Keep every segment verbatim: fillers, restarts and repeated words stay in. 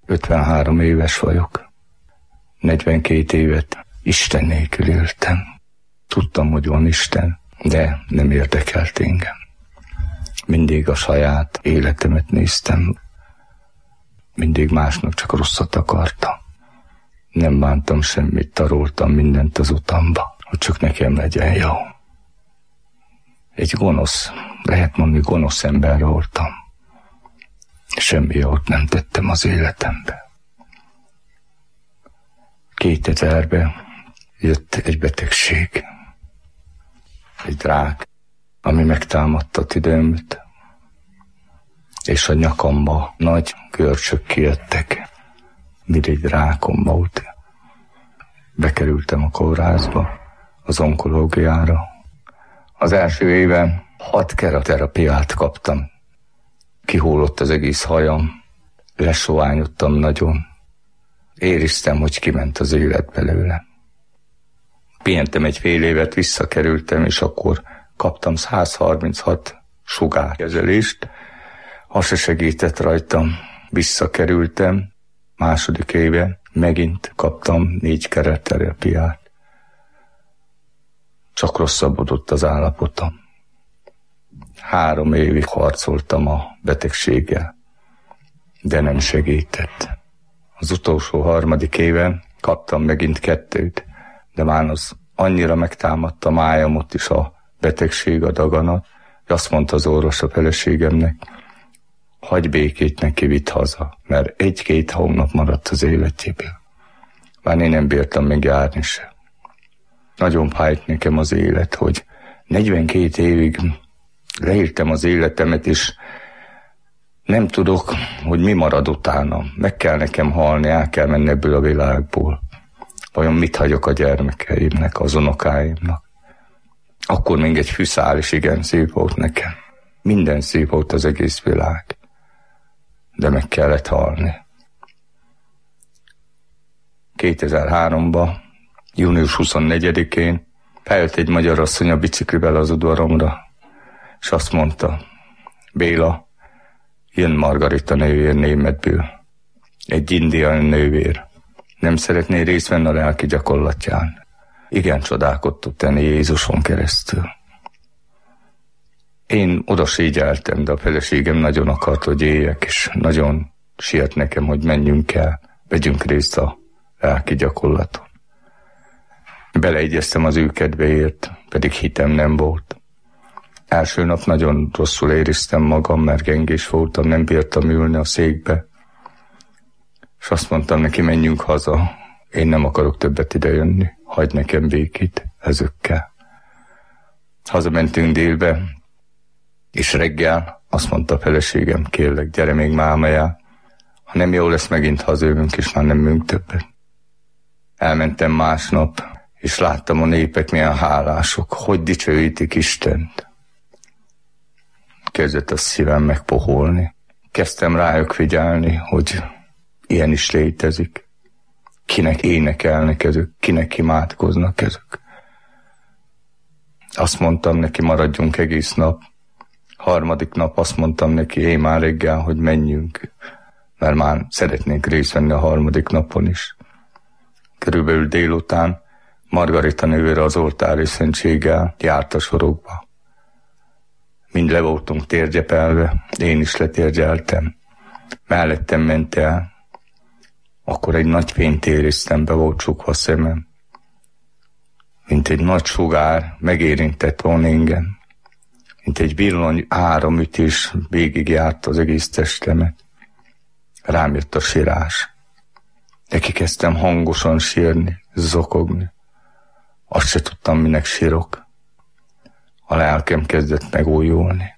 ötvenhárom éves vagyok. negyvenkét évet Isten nélkül éltem. Tudtam, hogy van Isten, de nem érdekelt engem. Mindig a saját életemet néztem. Mindig másnak csak rosszat akartam. Nem bántam semmit, taroltam mindent az utamba, hogy csak nekem legyen jó. Egy gonosz, lehet mondani gonosz ember voltam. Semmi jót nem tettem az életembe. kétezerben jött egy betegség, egy rák, ami megtámadta tüdőmet, és a nyakamba nagy görcsök kijöttek, mint egy rákom volt. Bekerültem a kórházba, az onkológiára. Az első éven hat keraterapiát kaptam. Kihullott az egész hajam, lesoványodtam nagyon. Éreztem, hogy kiment az élet belőle. Pihentem egy fél évet, visszakerültem, és akkor kaptam száz harminchat sugárkezelést. Az se segített rajtam. Visszakerültem, második éve megint kaptam négy keretterapiát. Csak rosszabbodott az állapotom. Három évig harcoltam a betegséggel, de nem segített. Az utolsó harmadik éven kaptam megint kettőt, de már az annyira megtámadta májamot is a betegség, a daganat, hogy azt mondta az orvos a feleségemnek, hagyj békét, neki vidd haza, mert egy-két hónap maradt az életéből. Már én nem bírtam még járni se. Nagyon fájt nekem az élet, hogy negyvenkét évig leírtam az életemet, és nem tudok, hogy mi marad utána. Meg kell nekem halni, el kell menni ebből a világból. Vajon mit hagyok a gyermekeimnek, az unokáimnak? Akkor még egy fűszál is igen szép volt nekem. Minden szép volt az egész világ. De meg kellett halni. kétezer-háromban, június huszonnegyedikén feljött egy magyar asszony a biciklivel az udvaromra, és azt mondta, Béla, jön Margarita nővér Németből. Egy indiai nővér. Nem szeretné részt venni a lelki gyakorlatján. Igen, csodákat tud tenni Jézuson keresztül. Én oda ségyeltem, de a feleségem nagyon akart, hogy éljek, és nagyon siet nekem, hogy menjünk el, vegyünk részt a lelki gyakorlaton. Beleegyeztem az ő kedvéért, pedig hitem nem volt. Első nap nagyon rosszul éreztem magam, mert gengés voltam, nem bírtam ülni a székbe. És azt mondtam neki, menjünk haza, én nem akarok többet idejönni, hagyj nekem békét ezekkel. Hazamentünk délbe, és reggel azt mondta a feleségem, kérlek, gyere még mámajá, ha nem jó lesz, megint hazajövünk, és már nem megyünk többet. Elmentem másnap, és láttam a népek milyen hálások, hogy dicsőítik Istent. Kezdett a szívem megpoholni. Kezdtem rájuk figyelni, hogy ilyen is létezik. Kinek énekelnek ezek, kinek imádkoznak ezek. Azt mondtam neki, maradjunk egész nap. Harmadik nap azt mondtam neki, én már reggel, hogy menjünk, mert már szeretnénk részt venni a harmadik napon is. Körülbelül délután Margarita nővére az oltári szentséggel járt a sorokba. Mind le voltunk térgyepelve, én is letérgyeltem. Mellettem ment el. Akkor egy nagy fényt éreztem, be volt csukva a szemem. Mint egy nagy sugár megérintett volna engem. Mint egy villany áramütés végigjárt az egész testemet. Rám jött a sírás. Neki kezdtem hangosan sírni, zokogni. Azt se tudtam, minek sírok. A lelkem kezdett megújulni.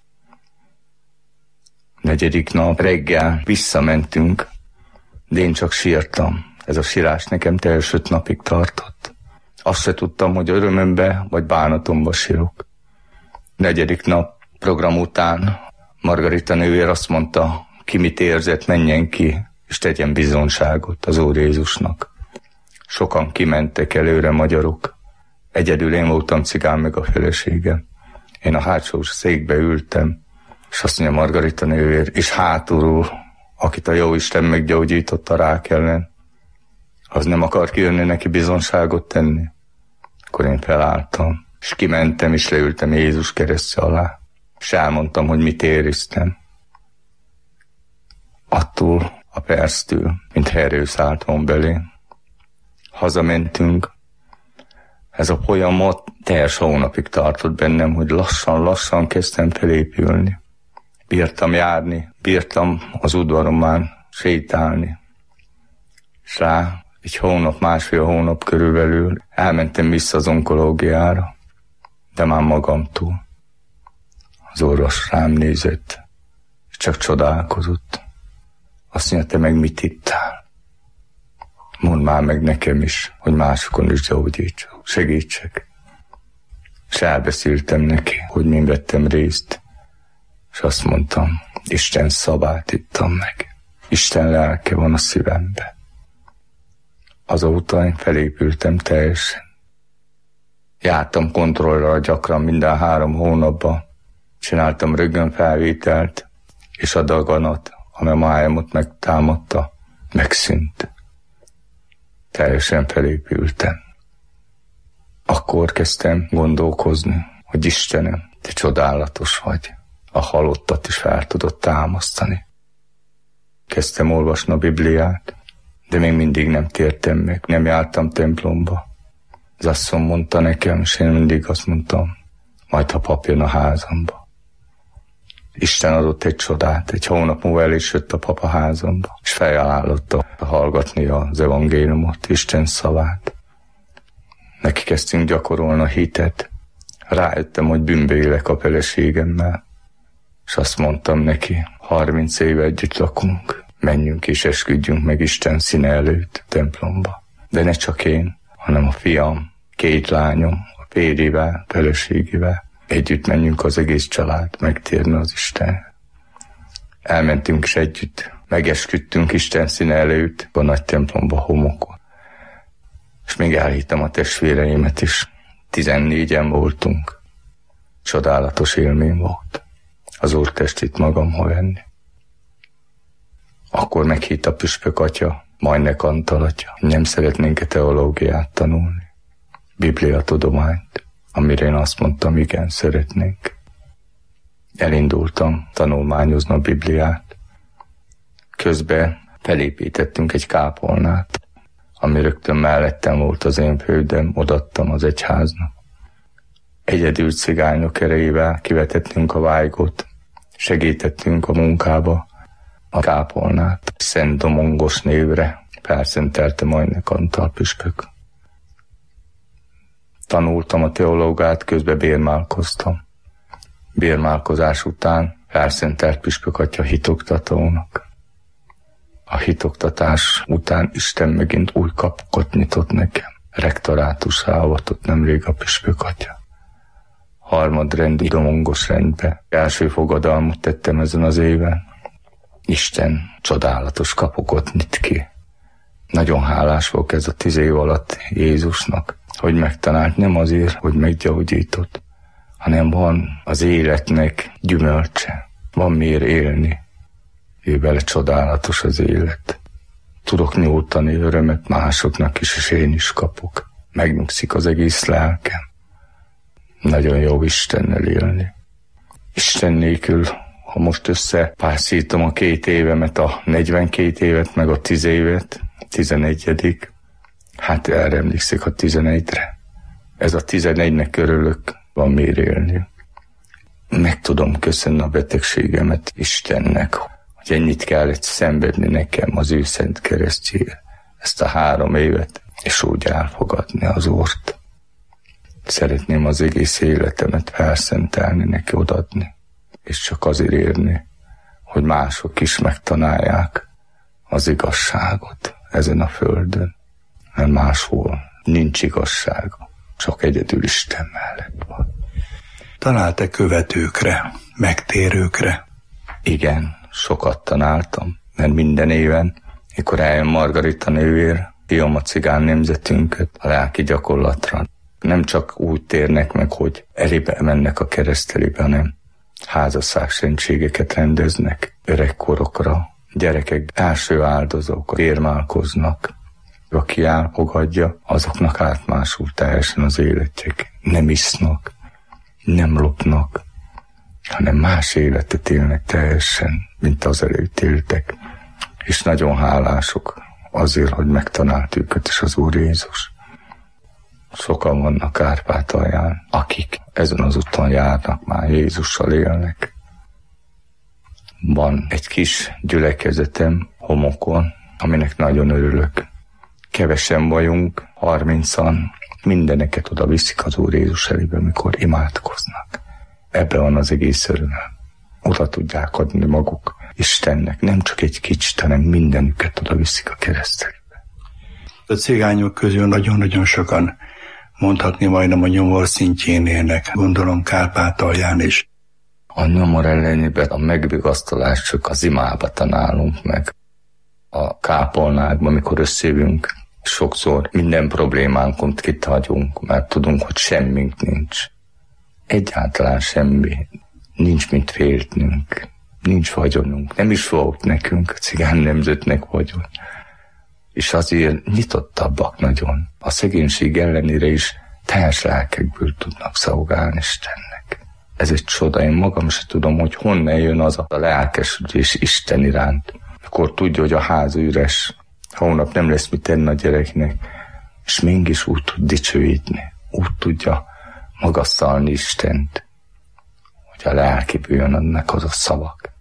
Negyedik nap reggel visszamentünk, de én csak sírtam. Ez a sírás nekem teljes öt napig tartott. Azt se tudtam, hogy örömömbe vagy bánatomba sírok. Negyedik nap program után Margarita nővér azt mondta, ki mit érzett, menjen ki, és tegyen bizonságot az Úr Jézusnak. Sokan kimentek előre, magyarok. Egyedül én voltam cigán, meg a feleségem. Én a hátsó székbe ültem, és azt mondja Margarita nővér, és hátulról akit a Jóisten meggyógyított a rák ellen, az nem akar kijönni neki bizonságot tenni. Akkor én felálltam, és kimentem, és leültem Jézus keresztje alá, és elmondtam, hogy mit ériztem. Attól a perctől, mint erő szállt volna belé. Hazamentünk. Ez a folyamat teljes hónapig tartott bennem, hogy lassan-lassan kezdtem felépülni. Bírtam járni, bírtam az udvaromán sétálni. És rá egy hónap, másfél hónap körülbelül elmentem vissza az onkológiára, de már magamtól. Az orvos rám nézett, és csak csodálkozott. Azt mondja, te meg mit ittál? Mondd már meg nekem is, hogy másokon is gyógyítsuk, segítsek. És elbeszéltem neki, hogy min vettem részt, és azt mondtam, Isten szavát ittam meg. Isten lelke van a szívembe. Azóta én felépültem teljesen. Jártam kontrollra gyakran minden három hónapban, csináltam röntgenfelvételt, és a daganat, ami a májamot megtámadta, megszűnt. Teljesen felépültem. Akkor kezdtem gondolkozni, hogy Istenem, te csodálatos vagy. A halottat is fel tudod támasztani. Kezdtem olvasni a Bibliát, de még mindig nem tértem meg, nem jártam templomba. Az asszony mondta nekem, és én mindig azt mondtam, majd ha pap jön a házamba. Isten adott egy csodát, egy hónap múlva el is jött a pap a házamba, és felajánlotta hallgatni az evangéliumot, Isten szavát. Neki kezdtünk gyakorolni a hitet. Rájöttem, hogy bűnbe élek a feleségemmel, és azt mondtam neki, harminc éve együtt lakunk, menjünk és esküdjünk meg Isten színe előtt templomba. De ne csak én, hanem a fiam, két lányom, a férjével, feleségével. Együtt menjünk az egész család, megtérni az Isten. Elmentünk is együtt, megesküdtünk Isten színe előtt a nagy templomba homokon. És még elhittem a testvéreimet is. Tizennégyen voltunk. Csodálatos élmény volt. Az úrtestét magamhoz venni. Akkor meghitt a püspök atya, Majnek Antal atya. Nem szeretnénk-e teológiát tanulni? Biblia tudományt, amire én azt mondtam, igen, szeretnénk. Elindultam tanulmányozni a Bibliát. Közben felépítettünk egy kápolnát, ami rögtön mellettem volt az én földem, odaadtam az egyháznak. Egyedül cigányok erejével kivetettünk a vájgot, segítettünk a munkába a kápolnát. Szent Domongos névre felszentelte Majnek Antal püspök. Tanultam a teológát, közben bérmálkoztam. Bérmálkozás után felszentelt püspök atya hitoktatónak. A hitoktatás után Isten megint új kapukat nyitott nekem. Rektorátussá avatott nemrég a püspök atya. Harmadrendi domongos rendbe. Első fogadalmat tettem ezen az éven. Isten csodálatos kapukat nyit ki. Nagyon hálás vagyok ez a tíz év alatt Jézusnak, hogy megtalált, nem azért, hogy meggyógyított, hanem van az életnek gyümölcse. Van miért élni. Ő vele csodálatos az élet. Tudok nyújtani örömet másoknak is, és én is kapok. Megnyugszik az egész lelkem. Nagyon jó Istennel élni. Isten nélkül, ha most összepászítom a két évemet, a negyvenkét évet, meg a tíz évet, tizenegyedik, hát erre emlékszik a tizenegyre. Ez a tizenegynek örülök, van miért élni. Meg tudom köszönni a betegségemet Istennek, hogy ennyit kellett szenvedni nekem az ő szent keresztjére, ezt a három évet, és úgy elfogadni az Úrt. Szeretném az egész életemet felszentelni, neki odaadni, és csak azért érni, hogy mások is megtanálják az igazságot ezen a földön, mert máshol nincs igazsága, csak egyedül Isten mellett van. Találtál követőkre, megtérőkre? Igen, sokat tanáltam, mert minden éven, mikor eljön Margarita nővér, fiam a cigán nemzetünket a lelki gyakorlatra. Nem csak úgy térnek meg, hogy elébe mennek a keresztelébe, hanem házasságszentségeket rendeznek öregkorokra, Gyerekek első áldozók, érmálkoznak. Aki elfogadja, azoknak átmásul teljesen az életek. Nem isznak, nem lopnak, hanem más életet élnek teljesen, mint az előtt éltek. És nagyon hálások azért, hogy megtalált őket is az Úr Jézus. Sokan vannak Kárpátalján, akik ezen az úton járnak, már Jézussal élnek. Van egy kis gyülekezetem Homokon, aminek nagyon örülök. Kevesen vagyunk, harmincan, mindeneket oda viszik az Úr Jézus elébe, mikor imádkoznak. Ebben van az egész öröm. Oda tudják adni maguk Istennek, nem csak egy kicsit, hanem mindenüket oda viszik a keresztelébe. A cigányok közül nagyon-nagyon sokan, mondhatni majdnem a nyomor szintjén élnek, gondolom Kárpátalján is. A nyomor ellenében a megvigasztalás csak az imába tanálunk meg. A kápolnákban, amikor összejövünk, sokszor minden problémánkot kithagyunk, mert tudunk, hogy semmink nincs. Egyáltalán semmi. Nincs mit féltnünk. Nincs vagyonunk. Nem is volt nekünk, a cigány nemzetnek vagyon. És azért nyitottabbak nagyon. A szegénység ellenére is teljes lelkekből tudnak szolgálni Istennek. Ez egy csoda. Én magam sem tudom, hogy honnan jön az a lelkesülés Isten iránt. Akkor tudja, hogy a ház üres, hónap nem lesz mit tenni a gyereknek, és mégis úgy tud dicsőítni, úgy tudja magasztalni Istent, hogy a lelkiből jönnek az a szavak.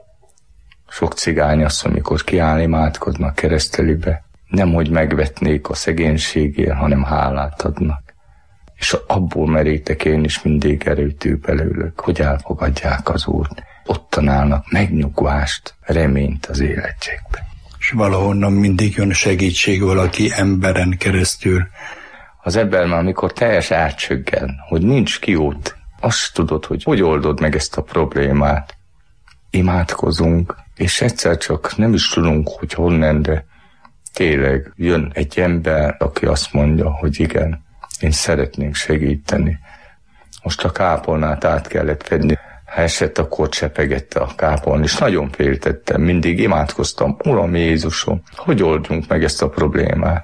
Sok cigány azt, amikor kiáll imádkoznak keresztelibe, nem hogy megvetnék a szegénységért, hanem hálát adnak. És abból merítek én is mindig erőtű belőlük, hogy elfogadják az Úrt. Ott tanálnak megnyugvást, reményt az életükben. És valahonnan mindig jön segítség valaki emberen keresztül. Az ember már amikor teljes átcsöggen, hogy nincs kiút, azt tudod, hogy hogy oldod meg ezt a problémát. Imádkozunk, és egyszer csak nem is tudunk, hogy honnan, de tényleg jön egy ember, aki azt mondja, hogy igen, én szeretnék segíteni. Most a kápolnát át kellett fedni. Ha esett, akkor csepegette a kápolni, és nagyon féltettem, mindig imádkoztam, Uram Jézusom, hogy oldjunk meg ezt a problémát.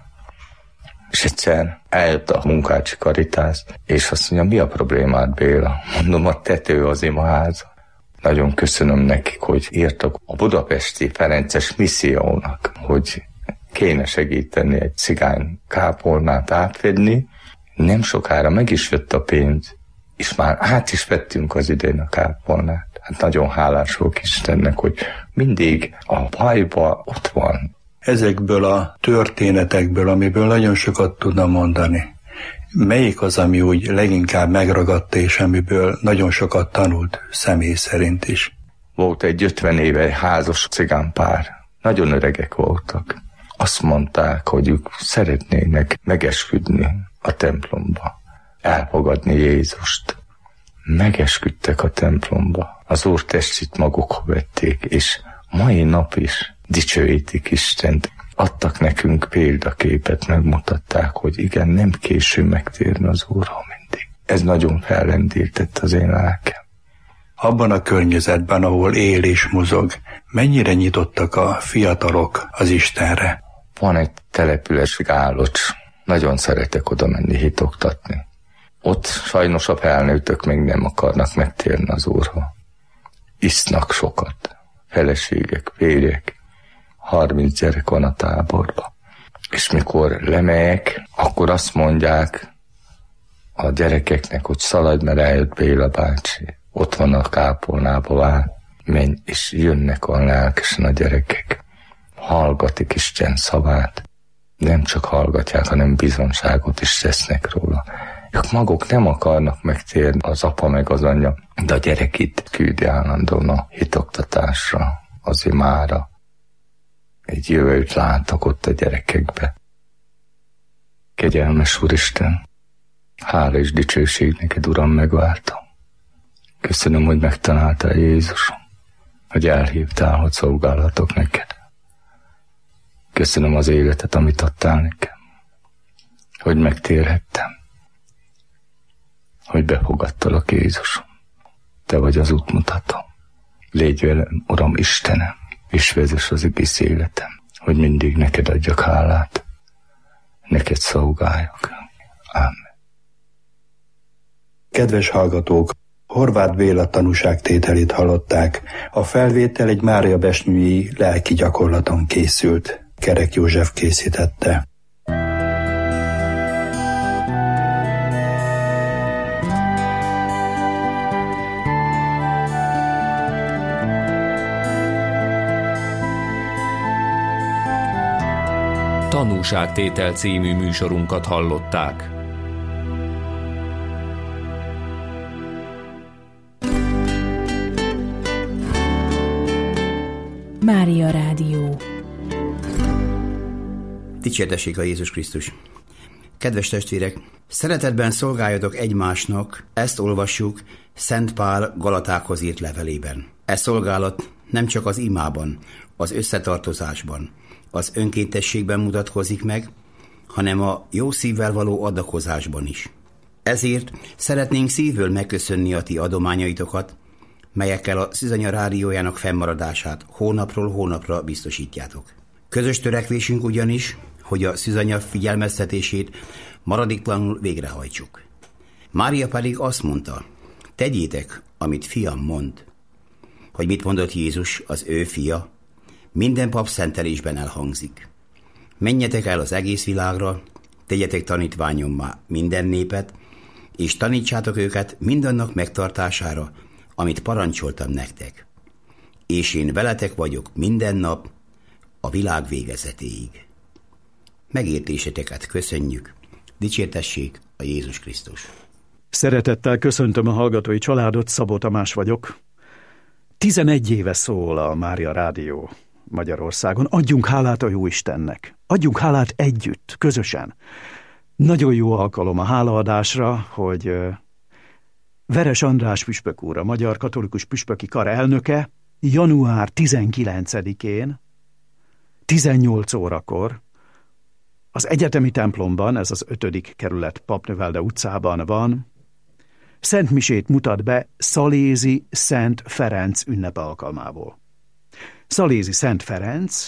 És egyszer eljött a munkácsi karitász, és azt mondja, mi a problémát, Béla? Mondom, a tető az imaháza. Nagyon köszönöm nekik, hogy írtak a budapesti Ferences missziónak, hogy kéne segíteni egy cigány kápolnát átfedni. Nem sokára meg is jött a pénz, és már át is vettünk az idén a kápolnát. Hát nagyon hálás vagyok Istennek, hogy mindig a bajban ott van. Ezekből a történetekből, amiből nagyon sokat tudna mondani, melyik az, ami úgy leginkább megragadta, és amiből nagyon sokat tanult személy szerint is? Volt egy ötven éve házas cigánpár. Nagyon öregek voltak. Azt mondták, hogy ők szeretnének megesküdni a templomba, elfogadni Jézust. Megesküdtek a templomba, az Úr testét magukhoz vették, és mai nap is dicsőítik Istent. Adtak nekünk példaképet, megmutatták, hogy igen, nem késő megtérni az Úrra mindig. Ez nagyon fellendített az én lelkem. Abban a környezetben, ahol él és mozog, mennyire nyitottak a fiatalok az Istenre? Van egy települes Gálocs, nagyon szeretek oda menni hitoktatni. Ott sajnos a felnőttök még nem akarnak megtérni az Úrra. Isznak sokat, feleségek, férjek, harminc gyerek van a táborban. És mikor lemegyek, akkor azt mondják a gyerekeknek, hogy szaladj, mert eljött Béla bácsi. Ott van a kápolnába vár, menj, és jönnek olyan lelkesen a gyerekek. Hallgatik Isten szavát. Nem csak hallgatják, hanem bizonságot is tesznek róla. Ők maguk nem akarnak megtérni, az apa meg az anyja, de a gyerek itt küldi állandóan a hitoktatásra, az imára. Egy jövőt látok ott a gyerekekbe. Kegyelmes Úristen, hála és dicsőség neked, Uram, megváltam. Köszönöm, hogy megtaláltál, Jézusom, hogy elhívtál, hogy szolgálhatok neked. Köszönöm az életet, amit adtál nekem, hogy megtérhettem, hogy befogadtalak, Jézusom. Te vagy az útmutató. Légy velem, Uram Istenem, és vezess az egész életem, hogy mindig neked adjak hálát, neked szolgáljak. Ámen. Kedves hallgatók, Horváth Béla tanúságtételét hallották. A felvétel egy máriabesnyi lelki gyakorlaton készült. Kerek József készítette. Tanúságtétel című műsorunkat hallották. Mária Rádió. Dicsértessék a Jézus Krisztus! Kedves testvérek, szeretetben szolgáljatok egymásnak, ezt olvassuk Szent Pál Galatákhoz írt levelében. E szolgálat nem csak az imában, az összetartozásban, az önkéntességben mutatkozik meg, hanem a jó szívvel való adakozásban is. Ezért szeretnénk szívből megköszönni a ti adományaitokat, melyekkel a Szűzanya rádiójának fennmaradását hónapról hónapra biztosítjátok. Közös törekvésünk ugyanis, hogy a Szűzanya figyelmeztetését maradéktalanul végrehajtsuk. Mária pedig azt mondta, tegyétek, amit fiam mond. Hogy mit mondott Jézus, az ő fia, minden pap szentelésben elhangzik. Menjetek el az egész világra, tegyetek tanítványommá minden népet, és tanítsátok őket mindannak megtartására, amit parancsoltam nektek. És én veletek vagyok minden nap, a világ végezetéig. Megértéseteket köszönjük, dicsértessék a Jézus Krisztus. Szeretettel köszöntöm a hallgatói családot, Szabó Tamás vagyok. Tizenegy éve szól a Mária Rádió Magyarországon. Adjunk hálát a Jóistennek. Adjunk hálát együtt, közösen. Nagyon jó alkalom a hálaadásra, hogy Veres András püspök úr, a Magyar Katolikus Püspöki Kar elnöke január tizenkilencedikén tizennyolc órakor az egyetemi templomban, ez az ötödik kerület Papnövelde utcában van, szentmisét mutat be Szalézi Szent Ferenc ünnepe alkalmából. Szalézi Szent Ferenc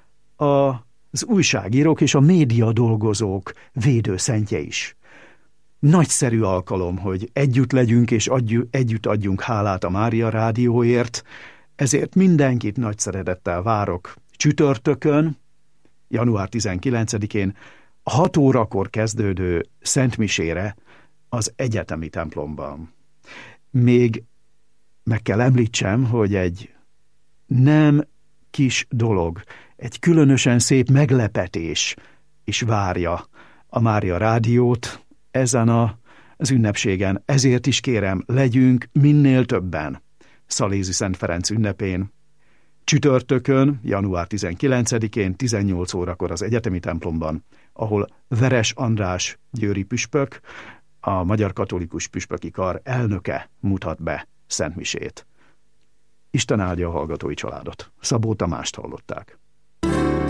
az újságírók és a média dolgozók védőszentje is. Nagyszerű alkalom, hogy együtt legyünk és adjuk, együtt adjunk hálát a Mária Rádióért, ezért mindenkit nagy szeretettel várok csütörtökön, január tizenkilencedikén hat órakor kezdődő szentmisére az egyetemi templomban. Még meg kell említsem, hogy egy nem kis dolog, egy különösen szép meglepetés is várja a Mária Rádiót ezen a, az ünnepségen. Ezért is kérem, legyünk minél többen Szalézi Szent Ferenc ünnepén. Csütörtökön, január tizenkilencedikén, tizennyolc órakor az egyetemi templomban, ahol Veres András győri püspök, a Magyar Katolikus Püspöki Kar elnöke mutat be szentmisét. Isten áldja a hallgatói családot. Szabó Tamást hallották.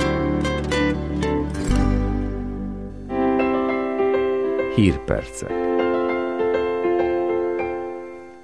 Hírpercek.